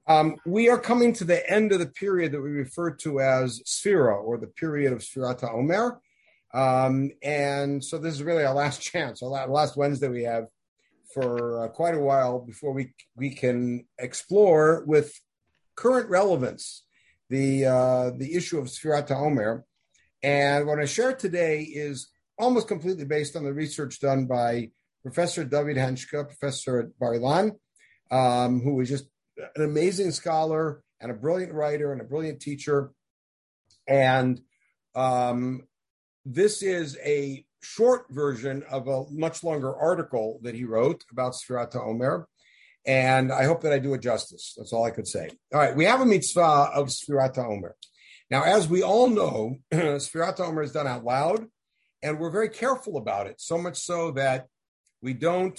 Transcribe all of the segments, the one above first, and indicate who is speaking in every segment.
Speaker 1: We are coming to the end of the period that we refer to as Sfira, or the period of Sfirat HaOmer. And so this is really our last chance, our last Wednesday we have for quite a while before we can explore with current relevance the issue of Sfirat HaOmer. And what I share today is almost completely based on the research done by Professor David Henschke, professor at Bar-Ilan, who is just an amazing scholar and a brilliant writer and a brilliant teacher. And this is a short version of a much longer article that he wrote about Sfirat HaOmer. And I hope that I do it justice. That's all I could say. All right, we have a mitzvah of Sfirat HaOmer. Now, as we all know, Sfirat HaOmer is done out loud, and we're very careful about it, so much so that we don't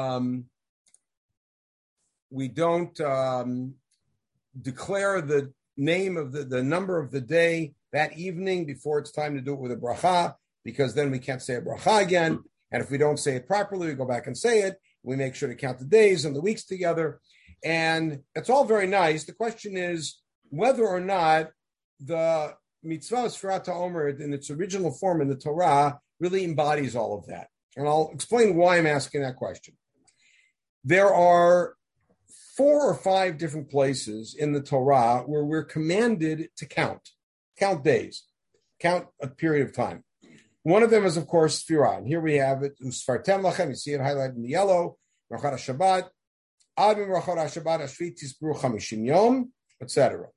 Speaker 1: declare the name of the number of the day that evening before it's time to do it with a bracha, because then we can't say a bracha again. And if we don't say it properly, we go back and say it. We make sure to count the days and the weeks together. And it's all very nice. The question is whether or not the mitzvah of Sfirat HaOmer in its original form in the Torah really embodies all of that. And I'll explain why I'm asking that question. There are 4 or 5 different places in the Torah where we're commanded to count days, count a period of time. One of them is, of course, Sfirah. And here we have it, Usfartem Lachem, you see it highlighted in the yellow, Rachat HaShabbat, Ad Min Rachat HaShabbat, Ashvi Tisbru Chamishim Yom, etc.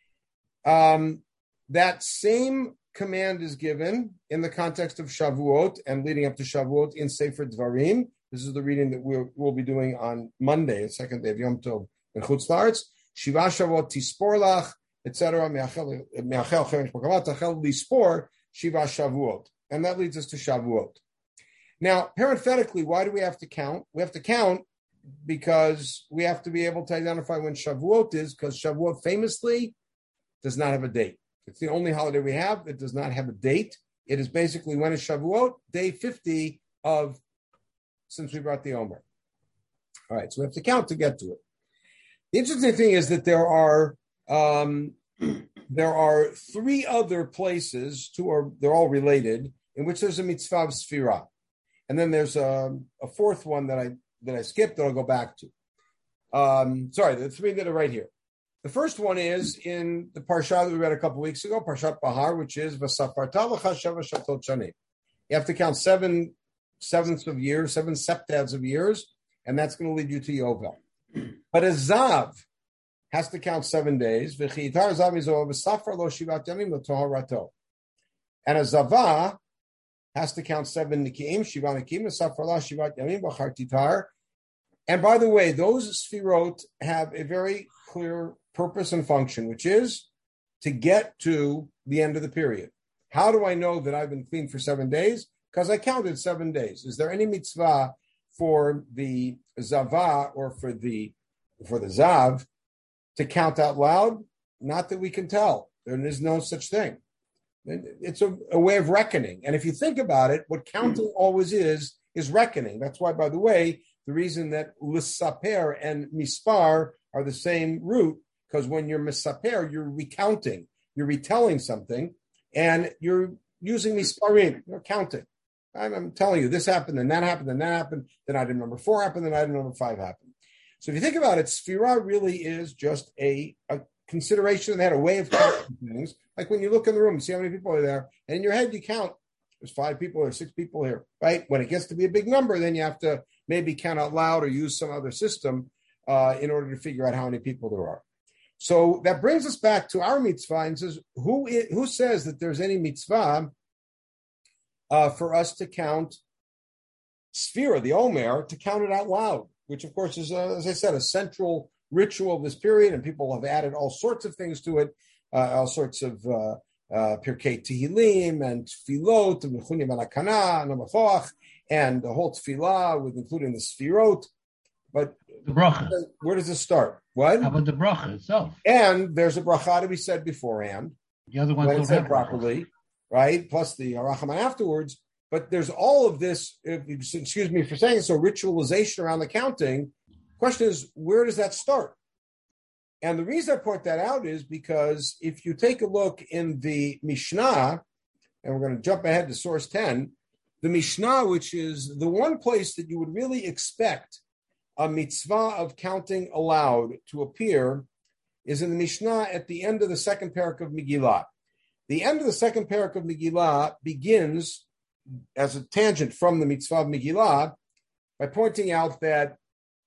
Speaker 1: That same command is given in the context of Shavuot and leading up to Shavuot in Sefer Dvarim. This is the reading that we'll be doing on Monday, the second day of Yom Tov in Chutz La'aretz. Shiva Shavuot Tispor Lach, etc. Me'achel Chemesh B'Kavat Tachel Lispor Shiva Shavuot. And that leads us to Shavuot. Now, parenthetically, why do we have to count? We have to count because we have to be able to identify when Shavuot is, because Shavuot famously does not have a date. It's the only holiday we have that does not have a date. It is basically when is Shavuot? Day 50 of since we brought the Omer. All right, so we have to count to get to it. The interesting thing is that there are 3 other places, they're all related, in which there's a mitzvah of Sfirah. And then there's a 4th one that I skipped that I'll go back to. The 3 that are right here. The first one is in the parsha that we read a couple weeks ago, Parshat Bahar, which is V'safarta l'cha sheva shatot shanim. You have to count 7 sevenths of years, 7 septads of years, and that's going to lead you to Yovel. But a Zav has to count 7 days. And a Zavah has to count 7 Nikiim, Shiva Nikiim, Safar Shivat Yamim, Bachar Titar. And by the way, those Sfirot have a very clear purpose and function, which is to get to the end of the period. How do I know that I've been clean for 7 days? Because I counted 7 days. Is there any mitzvah for the Zavah or for the Zav to count out loud? Not that we can tell. There is no such thing. It's a way of reckoning. And if you think about it, what counting always is reckoning. That's why, by the way, the reason that Lissaper and Mispar are the same root, because when you're Misaper, you're recounting, you're retelling something, and you're using Misparim, you're counting. I'm telling you, this happened, and that happened, and that happened, then item number 4 happened, then item number 5 happened. So if you think about it, Sfirah really is just a consideration. They had a way of counting things. Like when you look in the room, you see how many people are there, and in your head you count, there's 5 people or 6 people here, right? When it gets to be a big number, then you have to maybe count out loud or use some other system in order to figure out how many people there are. So that brings us back to our mitzvah and says, who says that there's any mitzvah for us to count Sfira, the Omer, to count it out loud, which of course is, as I said, a central ritual of this period, and people have added all sorts of things to it, all sorts of Pirkei Tehillim and Tfilot and Mechunim Anakana and Amachoach, and the whole Tfilah with including the Sfirot. But
Speaker 2: the bracha,
Speaker 1: where does it start? What?
Speaker 2: How about the bracha itself?
Speaker 1: And there's a bracha to be said beforehand.
Speaker 2: The other ones don't
Speaker 1: said
Speaker 2: have
Speaker 1: properly, right? Plus the Harachaman afterwards. But there's all of this, excuse me for saying so, ritualization around the counting. Question is, where does that start? And the reason I point that out is because if you take a look in the Mishnah, and we're going to jump ahead to source 10, the Mishnah, which is the one place that you would really expect a mitzvah of counting aloud to appear, is in the Mishnah at the end of the second parak of Megillah. The end of the second parak of Megillah begins as a tangent from the mitzvah of Megillah by pointing out that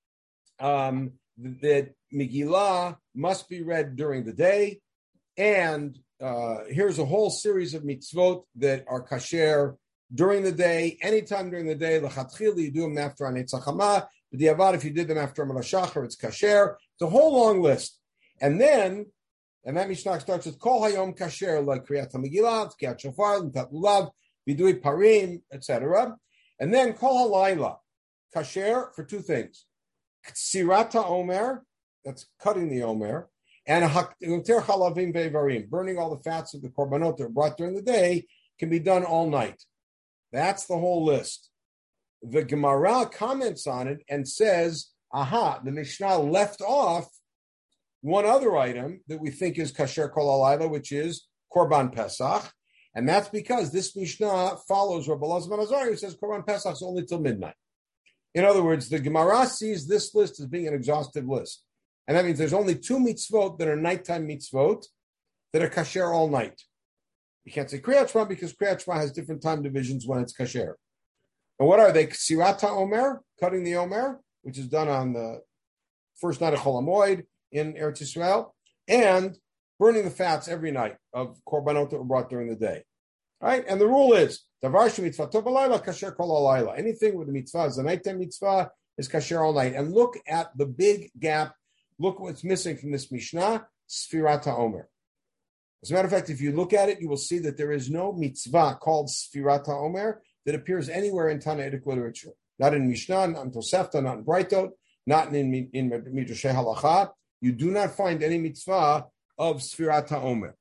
Speaker 1: that Megillah must be read during the day, and here's a whole series of mitzvot that are kasher during the day, anytime during the day. L'chatchila, you do them after Anetzach Hama. B'diavad, if you did them after Amar Shachar, it's kasher. It's a whole long list. And that Mishnah starts with Kol Hayom Kasher, like Kriyat HaMegillah, Kriyat Shofar, L'tat Lulav, Vidui Parim, etc. And then Kol Halayla, kasher for two things. Ksirata Omer, that's cutting the Omer, and Hakter Chalavim Ve'varim, burning all the fats of the korbanot that are brought during the day, can be done all night. That's the whole list. The Gemara comments on it and says, aha, the Mishnah left off one other item that we think is kasher kol halayla, which is Korban Pesach, and that's because this Mishnah follows Rabbi Elazar ben Azariah, who says Korban Pesach is only till midnight. In other words, the Gemara sees this list as being an exhaustive list. And that means there's only two mitzvot that are nighttime mitzvot that are kasher all night. You can't say Kriyat Shema because Kriyat Shema has different time divisions when it's kasher. And what are they? Ksirata Omer, cutting the Omer, which is done on the first night of Chol HaMoed in Eretz Yisrael, and burning the fats every night of korbanot that were brought during the day. All right? And the rule is, Davar shemitzvah tov halayla, kasher kol halayla. Anything with the mitzvah is a nighttime mitzvah, is kasher all night. And look at the big gap. Look what's missing from this Mishnah, Sfirat HaOmer. As a matter of fact, if you look at it, you will see that there is no mitzvah called Sfirat HaOmer that appears anywhere in Tannaitic literature. Not in Mishnah, not in Tosefta, not in Braitot, not in Midrashei Halacha. You do not find any mitzvah of Sfirat HaOmer.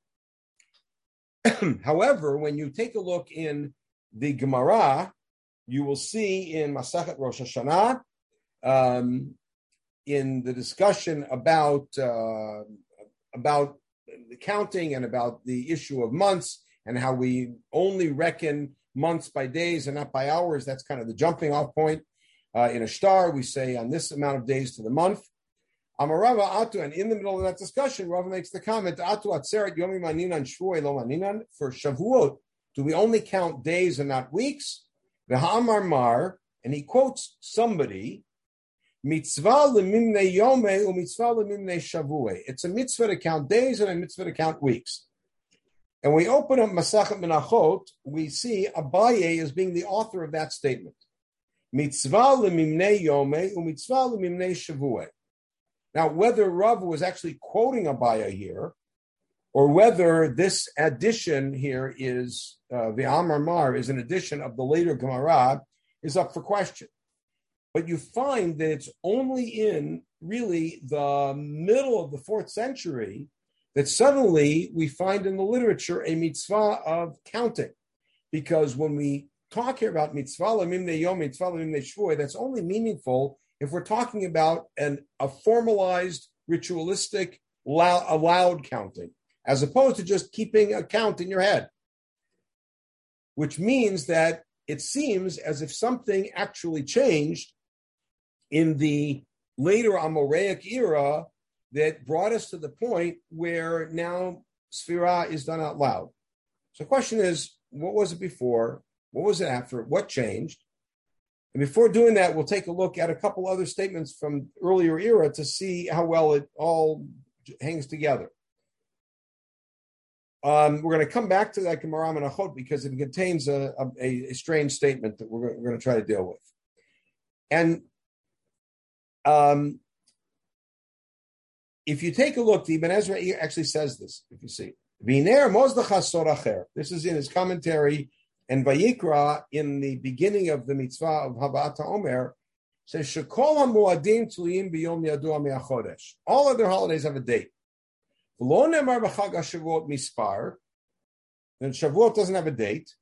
Speaker 1: However, when you take a look in the Gemara, you will see in Masachet Rosh Hashanah, in the discussion about the counting and about the issue of months and how we only reckon months by days and not by hours. That's kind of the jumping off point. In a star, we say on this amount of days to the month. Amarava Atu, and in the middle of that discussion, Rava makes the comment, Atu Atzeret Yomi Maninan Shvuei Lo Maninan, for Shavuot, do we only count days and not weeks? V'ha'amar Mar, and he quotes somebody, Mitzvah lemimnei yomei u'mitzvah lemimnei shavuei. It's a mitzvah to count days and a mitzvah to count weeks. And we open up Masachet Menachot, we see Abaye as being the author of that statement. Mitzvah lemimnei yomei u'mitzvah lemimnei shavuei. Now, whether Rav was actually quoting Abaye here, or whether this addition here is the Amar Mar is an addition of the later Gemara, is up for question. But you find that it's only in really the middle of the 4th century that suddenly we find in the literature a mitzvah of counting. Because when we talk here about mitzvah lemimnei yom, mitzvah lemimnei shvuah, that's only meaningful if we're talking about a formalized, ritualistic, loud counting, as opposed to just keeping a count in your head. Which means that it seems as if something actually changed in the later Amoraic era that brought us to the point where now Sfirah is done out loud. So the question is, what was it before? What was it after? What changed? And before doing that, we'll take a look at a couple other statements from earlier era to see how well it all hangs together. We're going to come back to that Gemara Menachot because it contains a strange statement that we're going to try to deal with. And if you take a look, the Ibn Ezra actually says this, if you see. This is in his commentary, and Vayikra, in the beginning of the mitzvah of Habat HaOmer, says, Shekol HaMuadim Tluyim B'yom Yadua Me'achodesh. All other holidays have a date. V'lo nemar b'chag HaShavuot Mispar, and Shavuot doesn't have a date.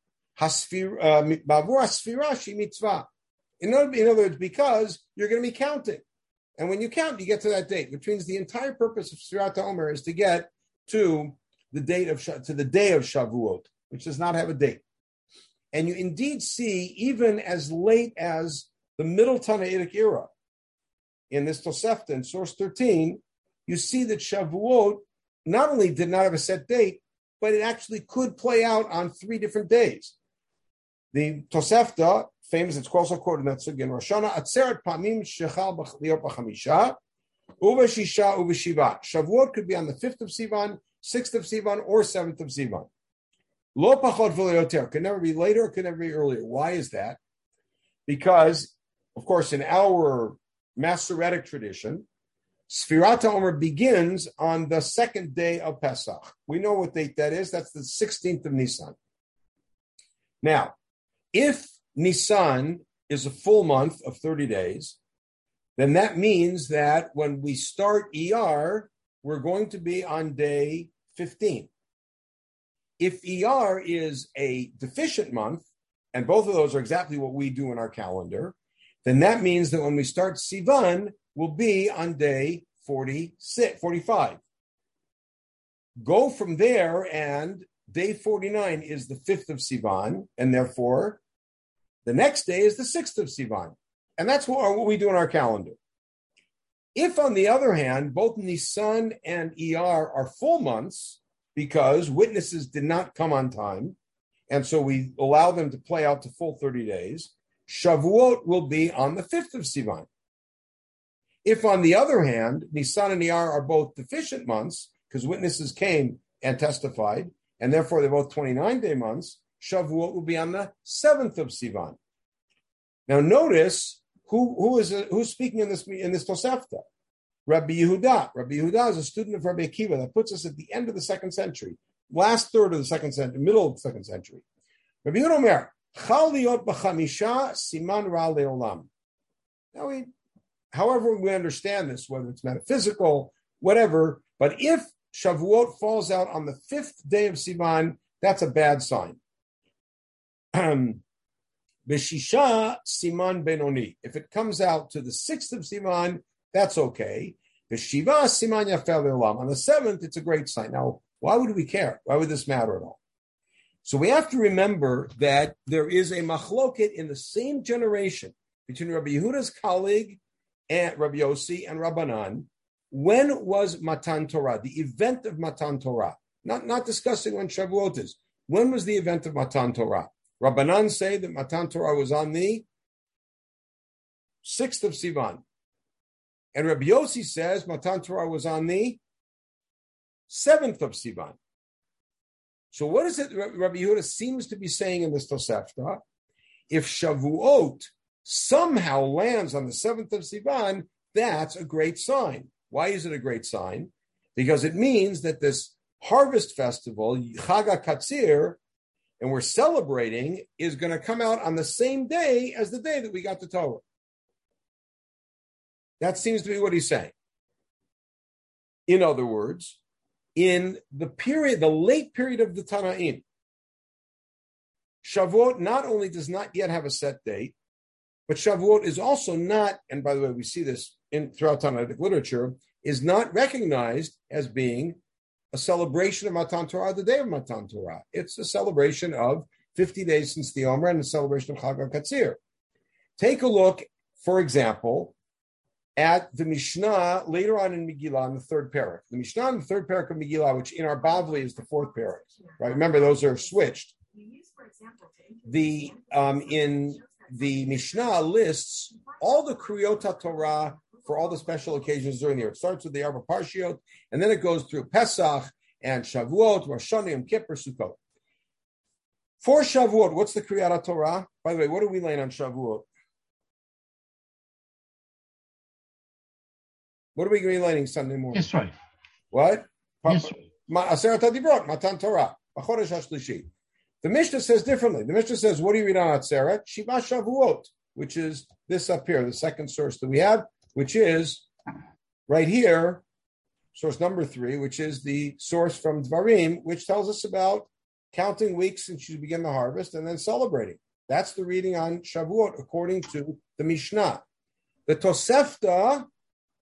Speaker 1: Ba'avur HaSfirah Shi Mitzvah. In other words, because you're going to be counting. And when you count, you get to that date, which means the entire purpose of Sfirat HaOmer is to get to the day of Shavuot, which does not have a date. And you indeed see, even as late as the middle Tannaitic era, in this Tosefta, in source 13, you see that Shavuot not only did not have a set date, but it actually could play out on 3 different days. The Tosefta, famous, it's also quoted in that sugya, Rosh Hashanah, Atzeret Pamim Shechal Liot B'Chamisha, Uva Shisha, Uva Shiva. Shavuot could be on the 5th of Sivan, 6th of Sivan, or 7th of Sivan. Lo Pachot V'Lo Yoter, could never be later, it could never be earlier. Why is that? Because, of course, in our Masoretic tradition, Sfirat HaOmer begins on the second day of Pesach. We know what date that is. That's the 16th of Nisan. Now, if Nisan is a full month of 30 days, then that means that when we start ER, we're going to be on day 15. If ER is a deficient month, and both of those are exactly what we do in our calendar, then that means that when we start Sivan, we'll be on day 45. Go from there, and day 49 is the 5th of Sivan, and therefore the next day is the 6th of Sivan. And that's what we do in our calendar. If, on the other hand, both Nisan and ER are full months, because witnesses did not come on time, and so we allow them to play out to full 30 days, Shavuot will be on the 5th of Sivan. If, on the other hand, Nisan and ER are both deficient months, because witnesses came and testified, and therefore they're both 29-day months, Shavuot will be on the 7th of Sivan. Now notice who's speaking in this Tosefta. Rabbi Yehuda. Rabbi Yehuda is a student of Rabbi Akiva. That puts us at the end of the 2nd century, last third of the 2nd century, middle of the 2nd century. Rabbi Yehuda Omer, Chal liot b'chamisha siman ra le'olam. Now, however we understand this, whether it's metaphysical, whatever, but if Shavuot falls out on the 5th day of Sivan, that's a bad sign. B'shisha siman benoni. If it comes out to the 6th of Sivan, that's okay. B'shiva siman yafel le'olam. On the 7th, it's a great sign. Now, why would we care? Why would this matter at all? So we have to remember that there is a machloket in the same generation between Rabbi Yehuda's colleague and Rabbi Yossi and Rabbanan. When was Matan Torah, the event of Matan Torah? Not discussing when Shavuot is. When was the event of Matan Torah? Rabbanan say that Matan Torah was on the 6th of Sivan. And Rabbi Yossi says Matan Torah was on the 7th of Sivan. So what is it Rabbi Yehuda seems to be saying in this Tosefta? If Shavuot somehow lands on the 7th of Sivan, that's a great sign. Why is it a great sign? Because it means that this harvest festival, Chag HaKatzir, and we're celebrating, is going to come out on the same day as the day that we got the Torah. That seems to be what he's saying. In other words, in the late period of the Tanaim, Shavuot not only does not yet have a set date, but Shavuot is also not, and by the way, we see this throughout Tanaitic literature, is not recognized as being a celebration of Matan Torah, the day of Matan Torah. It's a celebration of 50 days since the Omer and a celebration of Chag HaKatzir. Take a look, for example, at the Mishnah later on in Megillah in the 3rd parak. The Mishnah in the 3rd parak of Megillah, which in our Bavli is the 4th parak, right? Remember, those are switched. In the Mishnah lists all the Kriyot HaTorah for all the special occasions during the year. It starts with the Arba Parshiot, and then it goes through Pesach and Shavuot, Rosh Hashanah, Yom Kippur, Sukkot. For Shavuot, what's the Kriyat HaTorah? By the way, what do we learn on Shavuot? What are we going to be learning Sunday morning?
Speaker 2: Yes, right.
Speaker 1: What?
Speaker 2: Yes.
Speaker 1: Aseret HaDibrot, Matan Torah, B'chodesh HaShlishi. The Mishnah says differently. The Mishnah says, what do you read on Atzeret? Shiva Shavuot, which is this up here, the second source that we have, which is right here, source number 3, which is the source from Dvarim, which tells us about counting weeks since you begin the harvest and then celebrating. That's the reading on Shavuot according to the Mishnah. The Tosefta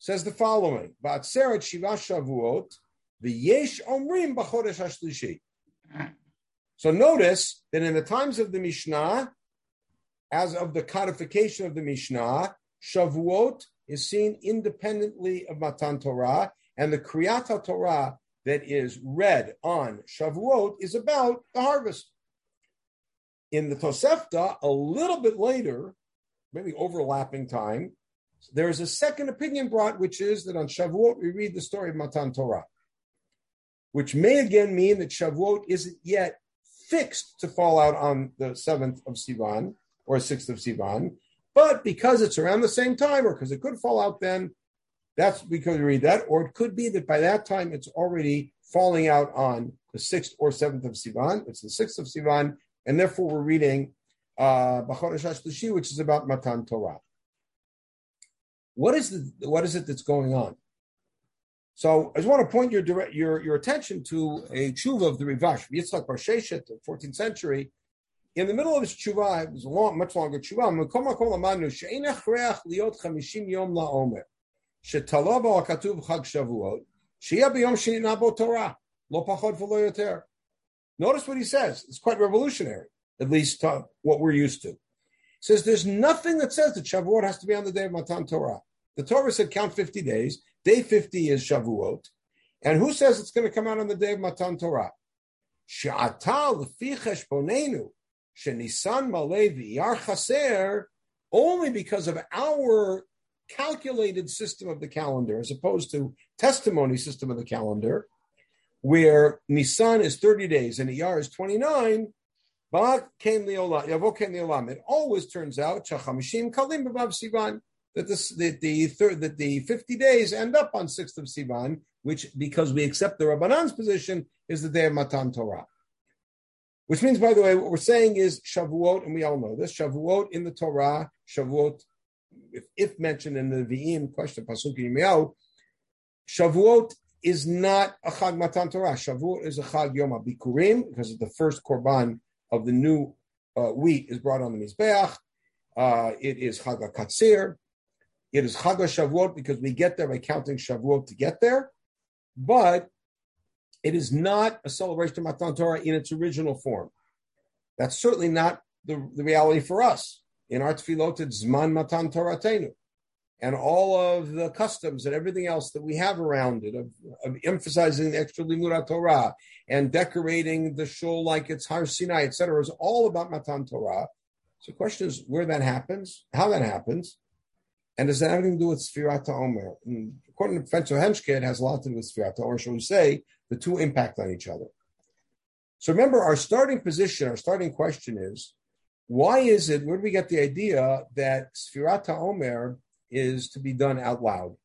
Speaker 1: says the following: Ba'atzeret Shiva Shavuot, v'yesh omrim b'chodesh hashlishi. So notice that in the times of the Mishnah, as of the codification of the Mishnah, Shavuot is seen independently of Matan Torah, and the Kriyat HaTorah that is read on Shavuot is about the harvest. In the Tosefta, a little bit later, maybe overlapping time, there is a second opinion brought, which is that on Shavuot we read the story of Matan Torah, which may again mean that Shavuot isn't yet fixed to fall out on the 7th of Sivan or 6th of Sivan, but because it's around the same time, or because it could fall out then, that's because we read that, or it could be that by that time it's already falling out on the 6th or 7th of Sivan. It's the 6th of Sivan, and therefore we're reading B'chodesh HaShlishi, which is about Matan Torah. What is it that's going on? So I just want to point your attention to a tshuva of the Rivash, Yitzchak Bar Sheshet, the 14th century. In the middle of his tshuva, it was a much longer tshuva. Notice what he says. It's quite revolutionary, at least what we're used to. It says there's nothing that says that Shavuot has to be on the day of Matan Torah. The Torah said count 50 days. Day 50 is Shavuot. And who says it's going to come out on the day of Matan Torah? She'ata l'fi cheshbonenu she'nisan maleh v'iyar chaser, only because of our calculated system of the calendar, as opposed to testimony system of the calendar, where Nisan is 30 days and Iyar is 29, it always turns out that the 50 days end up on 6th of Sivan, which, because we accept the Rabbanan's position, is the day of Matan Torah. Which means, by the way, what we're saying is Shavuot, and we all know this, Shavuot in the Torah, Shavuot, if mentioned in the V'im, question, Pasuk Yirmiyahu, Shavuot is not a Chag Matan Torah. Shavuot is a Chag Yom HaBikurim, because the first korban of the new wheat is brought on the Mizbeach. It is Chag HaKatzir. It is Chag HaShavuot because we get there by counting Shavuot to get there. But it is not a celebration of Matan Torah in its original form. That's certainly not the reality for us. In our tefillot, it's Zman Matan Toratenu. And all of the customs and everything else that we have around it, of emphasizing the extra Limud Torah and decorating the shul like it's Har Sinai, etc., is all about Matan Torah. So the question is where that happens, how that happens, and does that have anything to do with Sfirat HaOmer? And according to Professor Henschke, it has a lot to do with Sfirat HaOmer. Shall we say the two impact on each other? So remember, our starting position, our starting question is, why is it, where do we get the idea that Sfirat HaOmer is to be done out loud?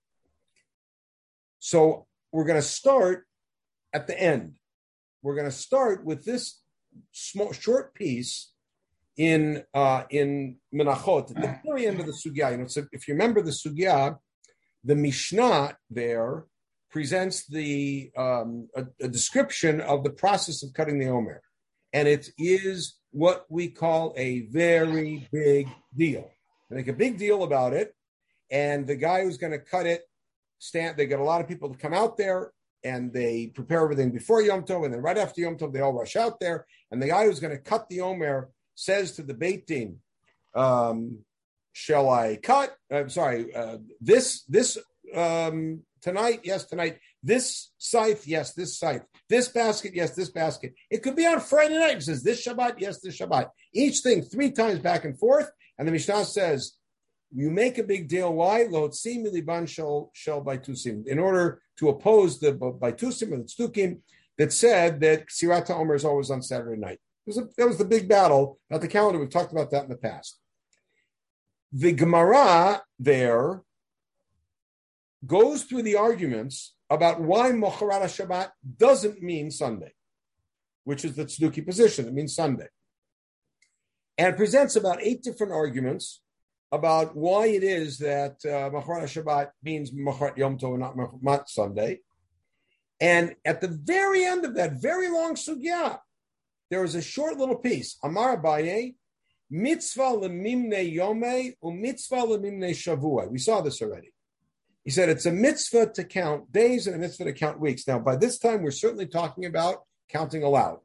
Speaker 1: So we're going to start at the end. We're going to start with this short piece in Menachot, at the very end of the Sugya. So if you remember the Sugya, the Mishnah there presents a description of the process of cutting the Omer. And it is what we call a very big deal. They make a big deal about it. And the guy who's going to cut it, they get a lot of people to come out there, and they prepare everything before Yom Tov, and then right after Yom Tov, they all rush out there. And the guy who's going to cut the Omer says to the Beit Din, shall I cut? This tonight? Yes, tonight. This scythe? Yes, this scythe. This basket? Yes, this basket. It could be on Friday night. It says this Shabbat? Yes, this Shabbat. Each thing 3 times back and forth. And the Mishnah says, you make a big deal. Why? Lotzim miliban shel baitusim. In order to oppose the baitusim or the tzdukim that said that Ksirat HaOmer is always on Saturday night. That was the big battle about the calendar. We've talked about that in the past. The Gemara there goes through the arguments about why Mocharat HaShabbat doesn't mean Sunday, which is the tzduki position. It means Sunday. And presents about 8 different arguments about why it is that Mocharat HaShabbat means Mocharat Yom Tov and not Sunday. And at the very end of that very long sugya, there is a short little piece. Amar Abaye, mitzvah lemimne yomei u'mitzvah lemimne shavua. We saw this already. He said it's a mitzvah to count days and a mitzvah to count weeks. Now, by this time, we're certainly talking about counting aloud.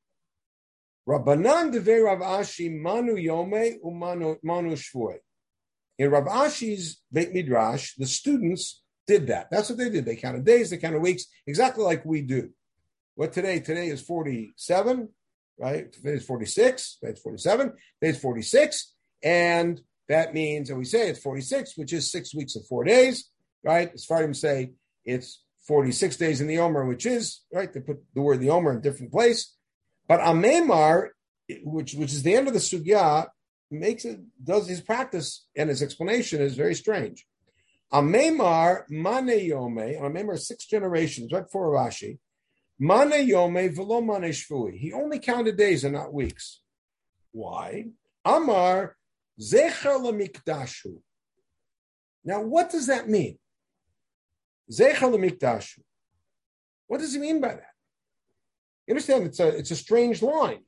Speaker 1: Rabbanan devei Rav Ashi manu yome umanu shvuei. In Rav Ashi's Beit Midrash, the students did that. That's what they did. They counted days, they counted weeks, exactly like we do. What today? Today is 47, right? Today is 46, today is 47, today is 46, and that means, and we say it's 46, which is 6 weeks of 4 days, right? As far as say it's 46 days in the Omer, which is, right, they put the word the Omer in a different place. But Amemar, which is the end of the sugya, does his practice and his explanation is very strange. Amemar mane yome, Amemar is 6 generations, right before Rashi. Mane yome v'lo mane shvui. He only counted days and not weeks. Why? Amar zecher lemikdashu. Now, what does that mean? Zecher lemikdashu. What does he mean by that? You understand? It's a strange line.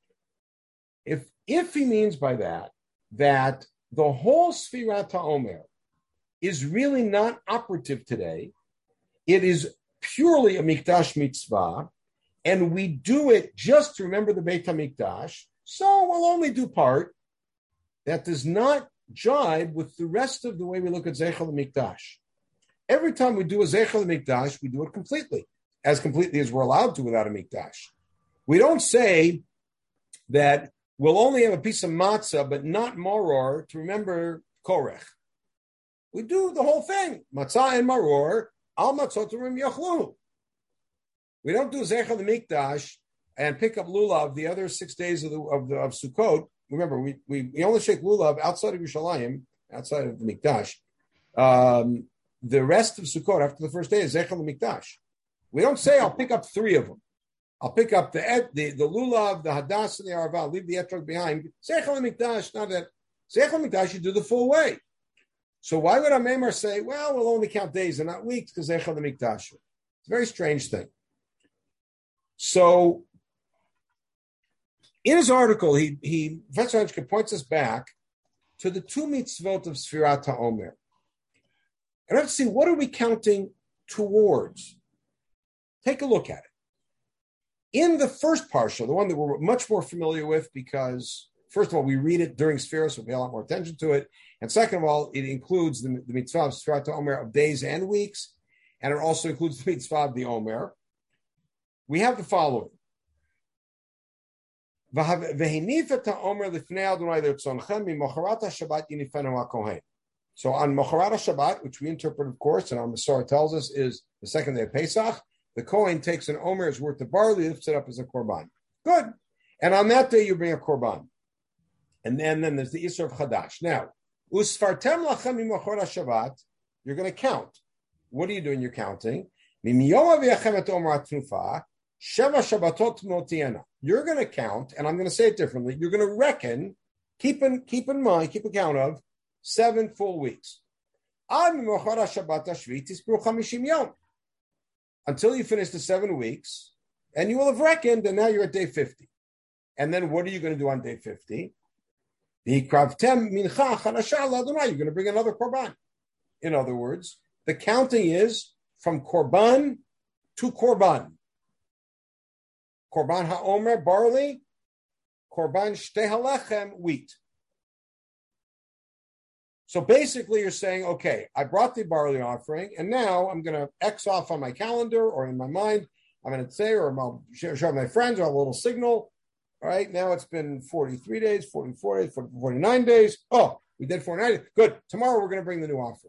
Speaker 1: If he means by that the whole Sfirat HaOmer is really not operative today, it is purely a Mikdash mitzvah, and we do it just to remember the Beit HaMikdash, so we'll only do part. That does not jibe with the rest of the way we look at Zeichel HaMikdash. Every time we do a Zeichel HaMikdash, we do it completely as we're allowed to without a Mikdash. We don't say that we'll only have a piece of matzah, but not maror, to remember Korech. We do the whole thing. Matzah and maror, al matzot urim yachlu. We don't do Zeichel HaMikdash and pick up lulav the other 6 days of Sukkot. Remember, we only shake lulav outside of Yerushalayim, outside of the Mikdash. The rest of Sukkot after the first day is Zeichel HaMikdash. We don't say I'll pick up 3 of them. I'll pick up the lulav, the hadas, and the arava. Leave the etrog behind. Zeichel HaMikdash, not that. Zeichel HaMikdash, you do the full way. So why would Amemar say, well, we'll only count days and not weeks because Zeichel HaMikdash? It's a very strange thing. So in his article, Professor Henschke points us back to the 2 mitzvot of Sfirat HaOmer. And I have to see, what are we counting towards? Take a look at it. In the first parsha, the one that we're much more familiar with, because first of all, we read it during Sfira, so we pay a lot more attention to it. And second of all, it includes the mitzvah of Sfirat HaOmer of days and weeks, and it also includes the mitzvah of the Omer. We have the following. So on Mocharat HaShabbat, which we interpret, of course, and our Masorah tells us is the second day of Pesach, the Kohen takes an Omer's worth of barley, lifts it up as a korban. Good. And on that day, you bring a korban. And then there's the Isser of Chadash. Now, Usfartem lachem Mocharat HaShabbat, you're going to count. What are you doing? You're counting. You're going to count, and I'm going to say it differently. You're going to reckon, keep in mind, keep account of 7 full weeks. Until you finish the 7 weeks, and you will have reckoned, and now you're at day 50. And then what are you going to do on day 50? You're going to bring another korban. In other words, the counting is from korban to korban. Korban ha'omer, barley. Korban shtei halechem, wheat. So basically you're saying, okay, I brought the barley offering, and now I'm going to X off on my calendar or in my mind. I'm going to say, or I'll show my friends, or a little signal. All right, now it's been 43 days, 44 days, 49 days. Oh, we did 49 days. Good. Tomorrow we're going to bring the new offering.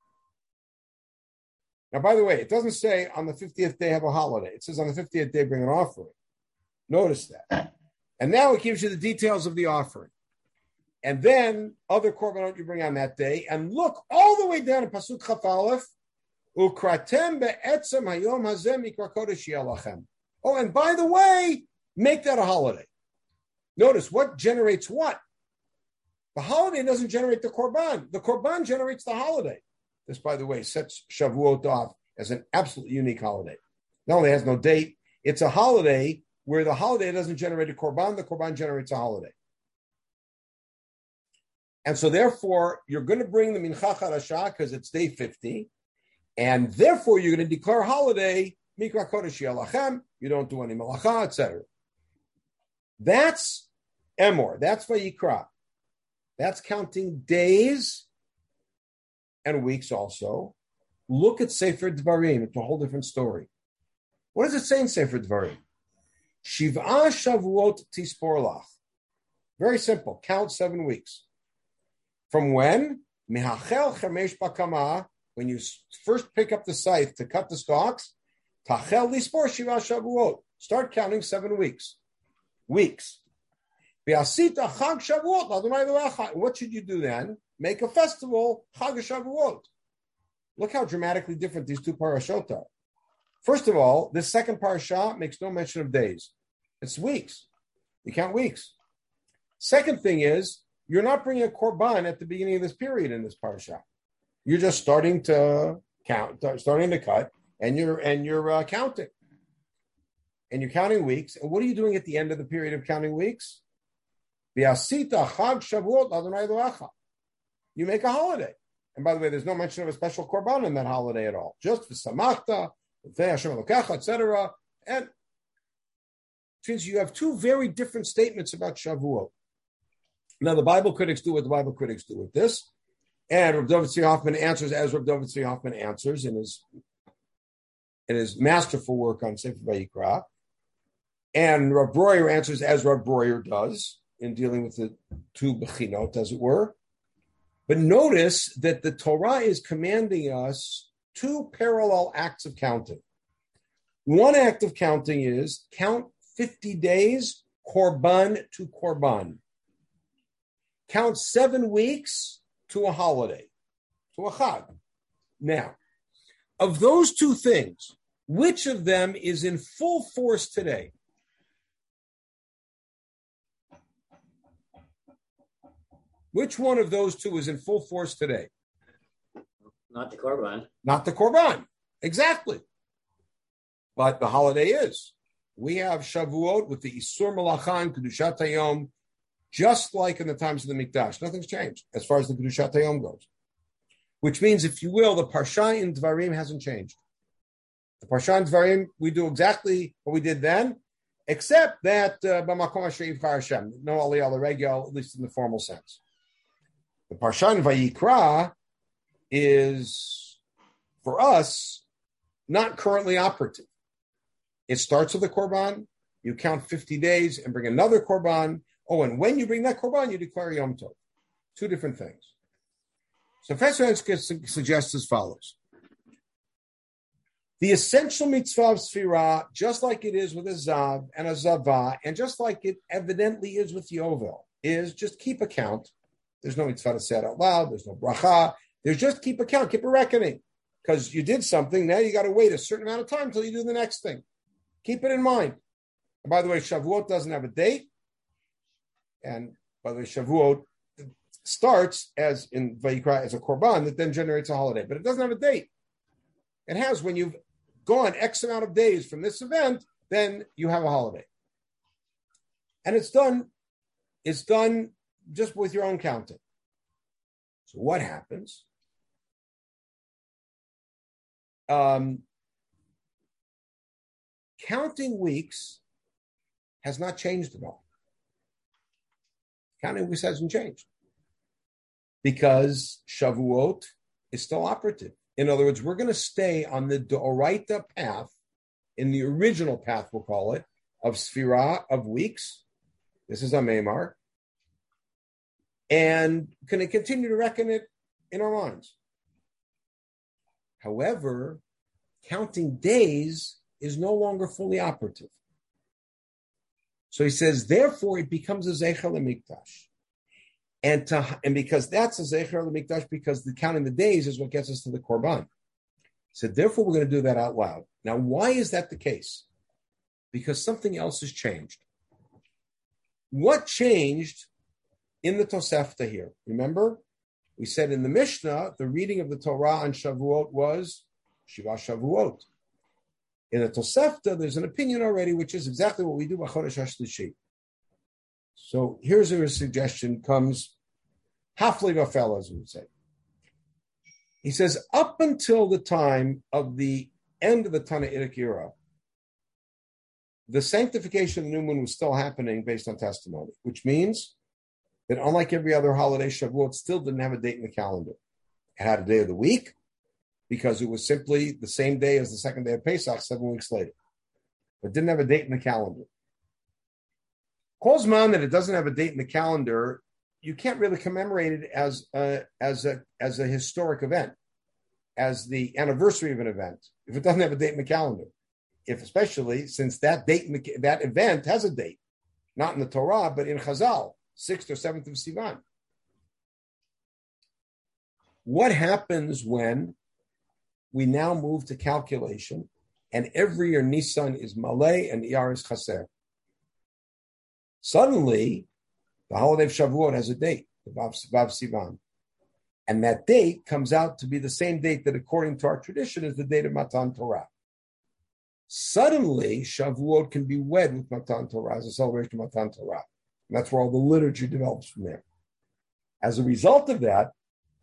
Speaker 1: Now, by the way, it doesn't say on the 50th day have a holiday. It says on the 50th day bring an offering. Notice that. And now it gives you the details of the offering. And then other korbanot you bring on that day. And look all the way down in Pasuk Chaf Aleph. Ukratem be'etzem hayom hazeh mikra kodesh yelachem. Oh, and by the way, make that a holiday. Notice what generates what. The holiday doesn't generate the korban. The korban generates the holiday. This, by the way, sets Shavuot off as an absolutely unique holiday. Not only has no date, it's a holiday where the holiday doesn't generate a korban, the korban generates a holiday. And so therefore, you're going to bring the Mincha Chadashah because it's day 50, And therefore, you're going to declare holiday, Mikra Kodesh Yalachem, you don't do any malacha, etc. That's Emor, that's Vayikra. That's counting days and weeks also. Look at Sefer Dvarim, it's a whole different story. What does it say in Sefer Dvarim? Shiv'a Shavuot Tisporlach. Very simple, count 7 weeks. From when? Mehachel Chamesh Bakama, when you first pick up the scythe to cut the stalks, Tachel Lispor Shiva Shavuot. Start counting 7 weeks. Weeks. V'asita Chag Shavuot l'Adonai Elohecha. What should you do then? Make a festival, Chag Shavuot. Look how dramatically different these two parashot are. First of all, this second parasha makes no mention of days. It's weeks. You count weeks. Second thing is, you're not bringing a korban at the beginning of this period in this parasha. You're just starting to count, starting to cut, and you're counting. And you're counting weeks. And what are you doing at the end of the period of counting weeks? V'asita Chag Shavuot l'Adonai Elohecha. You make a holiday. And by the way, there's no mention of a special korban in that holiday at all. Just v'samachta, Hashem Elokecha, etc. And since you have two very different statements about Shavuot. Now, the Bible critics do what the Bible critics do with this. And Rav David Tzvi Hoffman answers as Rav David Tzvi Hoffman answers in his masterful work on Sefer Vayikra. And Rav Breuer answers as Rav Breuer does in dealing with the two bechinot, as it were. But notice that the Torah is commanding us two parallel acts of counting. One act of counting is count 50 days, korban to korban. Count 7 weeks to a holiday, to a chag. Now, of those two things, which of them is in full force today? Which one of those two is in full force today?
Speaker 3: Not the korban.
Speaker 1: Not the korban. Exactly. But the holiday is. We have Shavuot with the Isur Malacha and Kedushat Hayom, just like in the times of the Mikdash. Nothing's changed as far as the Kedushat Hayom goes. Which means, if you will, the Parsha in Dvarim hasn't changed. The Parsha in Dvarim, we do exactly what we did then, except that B'makom Asher Yivchar Hashem, no Aliyah L'Regel, at least in the formal sense. The Parsha in Vayikra is, for us, not currently operative. It starts with a korban, you count 50 days and bring another korban. Oh, and when you bring that korban, you declare Yom Tov. Two different things. So Professor Henske suggests as follows. The essential mitzvah of Sfirah, just like it is with a Zav and a Zavah, and just like it evidently is with Yovel, is just keep a count. There's no mitzvah to say it out loud. There's no bracha. There's just keep a count, keep a reckoning. Because you did something, now you got to wait a certain amount of time until you do the next thing. Keep it in mind. And by the way, Shavuot doesn't have a date. And by the way, Shavuot starts as in Vayikra as a korban that then generates a holiday. But it doesn't have a date. It has when you've gone X amount of days from this event, then you have a holiday. And it's done just with your own counting. So what happens? Counting weeks has not changed at all. Counting weeks hasn't changed because Shavuot is still operative. In other words, we're going to stay on the D'oraita path, in the original path, we'll call it, of Sfirah, of weeks. This is a Meimar. And going to continue to reckon it in our minds. However, counting days is no longer fully operative. So he says, therefore, it becomes a Zecher L'Mikdash. And because that's a Zecher L'Mikdash, because the counting the days is what gets us to the Korban. So therefore, we're going to do that out loud. Now, why is that the case? Because something else has changed. What changed in the Tosefta here? Remember, we said in the Mishnah, the reading of the Torah on Shavuot was Shiva Shavuot. In the Tosefta, there's an opinion already, which is exactly what we do by Chodesh HaShlishi. So here's where a suggestion comes, Hafli Vafel, as we would say. He says, up until the time of the end of the Tanaitic era, the sanctification of the new moon was still happening based on testimony, which means that unlike every other holiday, Shavuot still didn't have a date in the calendar. It had a day of the week because it was simply the same day as the second day of Pesach, 7 weeks later. But it didn't have a date in the calendar. Kozman that it doesn't have a date in the calendar, you can't really commemorate it as a historic event, as the anniversary of an event, if it doesn't have a date in the calendar. Especially since that event has a date, not in the Torah, but in Chazal, 6th or 7th of Sivan. What happens when we now move to calculation and every year Nisan is Malay and Iyar is Chaser? Suddenly, the holiday of Shavuot has a date, the Vav Sivan. And that date comes out to be the same date that, according to our tradition, is the date of Matan Torah. Suddenly, Shavuot can be wed with Matan Torah as a celebration of Matan Torah. And that's where all the liturgy develops from there. As a result of that,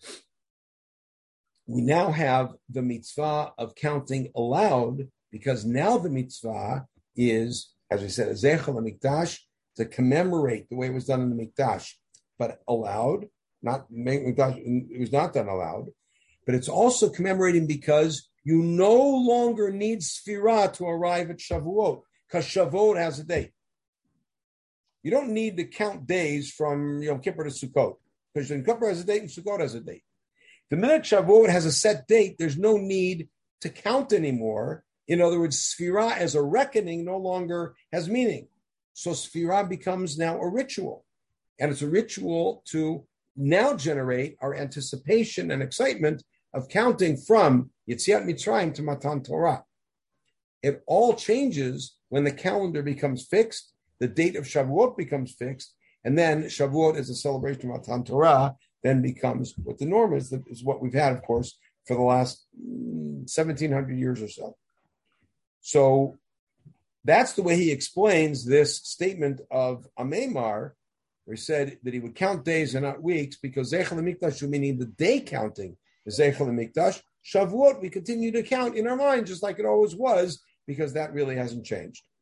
Speaker 1: we now have the mitzvah of counting aloud, because now the mitzvah is, as we said, a Zechel HaMikdash, to commemorate the way it was done in the Mikdash, but aloud, it was not done aloud, but it's also commemorating because you no longer need Sfirah to arrive at Shavuot, because Shavuot has a date. You don't need to count days from Yom Kippur to Sukkot, because Yom Kippur has a date and Sukkot has a date. The minute Shavuot has a set date, there's no need to count anymore. In other words, Sfirah as a reckoning no longer has meaning. So Sfirah becomes now a ritual. And it's a ritual to now generate our anticipation and excitement of counting from Yetziat Mitzrayim to Matan Torah. It all changes when the calendar becomes fixed, the date of Shavuot becomes fixed, and then Shavuot as a celebration of Matan Torah then becomes what the norm is what we've had, of course, for the last 1,700 years or so. So that's the way he explains this statement of Amemar, where he said that he would count days and not weeks, because Zechel HaMikdash, meaning the day counting, is Zechel HaMikdash. Shavuot, we continue to count in our mind, just like it always was, because that really hasn't changed.